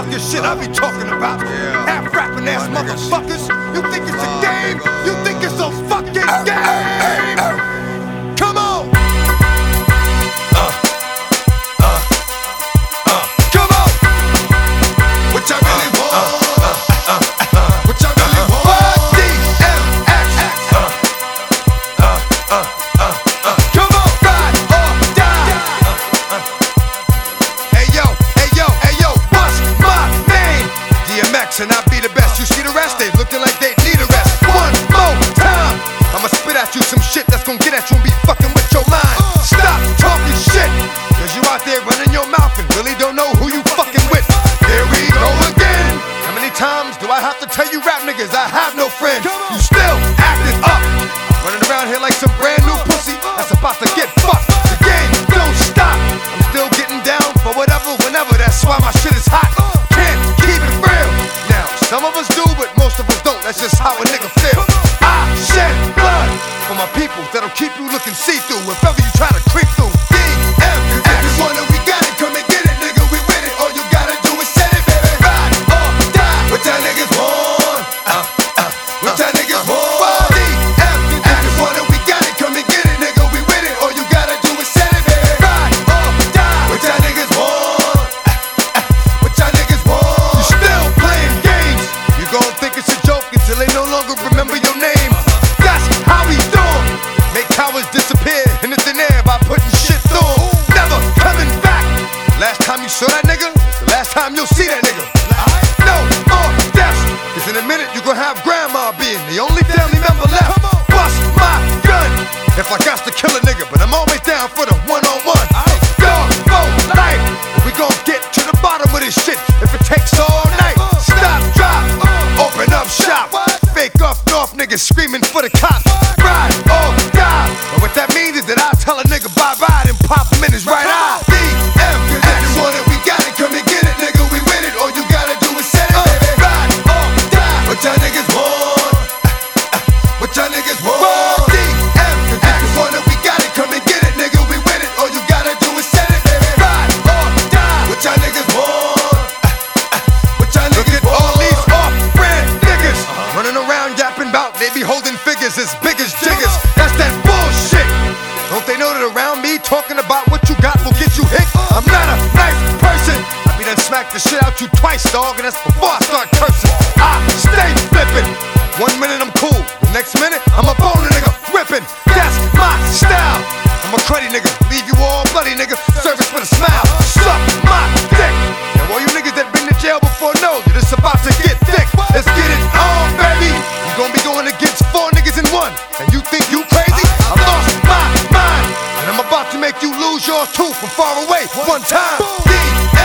fucking shit I be talking about. Half rapping ass motherfuckers. You think it's a game? You think it's a fucking game? Come on! Come on! What y'all really want? What y'all really want? DMX. Come on, ride or die. Hey yo, what's my name? DMX, and I be the best. You see the rest? They looking like they need a rest. One more time, I'ma spit at you some shit that's gonna get at you and be fucking with your mind. Stop talking shit, cause you out there running your mouth and really don't know who you fucking with. Here we go again. How many times do I have to tell you rap niggas I have no friends? You still acting up, running around here like some brand new pussy that's about to get fucked. The game don't stop, I'm still getting down for whatever, whenever. That's why my shit is hot. Can't keep it real. Now, some of us do, but most of us don't. That's just how a nigga feel. I shed blood for my people that'll keep you looking see-through if ever you try to creep through. DMX, everyone that we got it, come and get it, nigga, we with it. All you gotta do is set it, baby. Ride or die. What y'all niggas want? What y'all niggas want? DMX, everyone that we got it, come and get it, nigga, we with it. All you gotta do is set it, baby. Ride or die. What y'all niggas want? What y'all niggas want? You still playing games. You gon' think it's a joke until they no longer remember your name. That's how we do it. Make cowards disappear in the thin air by putting shit through 'em. Never coming back. Last time you saw that nigga, the last time you'll see that nigga. No more deaths, cause in a minute you gon' have grandma being the only family member left. Bust my gun if I got to kill a nigga, but I'm always down for the one-on-one. Dog for life, we gon' get to the bottom of this shit if it takes all night. Stop, drop, open up shop. Fake up north niggas screaming for the cops. Ride or die. But what that means is that I tell a nigga bye-bye and pop him in his right eye. DMX, everyone that we got it, come and get it, nigga, we with it. All you gotta do is set it, baby. Ride or die. What y'all niggas want? What y'all niggas want? DMX, everyone that we got it, come and get it, nigga, we with it. All you gotta do is set it, baby. Ride or die. What y'all niggas want? What y'all niggas want? Look at all these off-brand niggas running around yapping about they be holding figures as big as jiggers. That's that bullshit. Don't they know that around me talking about what you got will get you hit? I'm not a nice person. I be done smack the shit out you twice, dog, and that's before I start cursing. I stay flipping. 1 minute I'm cool, the next minute I'm a bone nigga whipping. That's my style. I'm a cruddy nigga, leave you all bloody nigga. Service with a smile, suck my dick. Now all you niggas that been to jail before know that it's about to get thick. Let's get it on, baby. You gon' be going against 4 niggas in 1, and you think you crazy? I lost my mind, and I'm about to make you lose yours too from far away one time.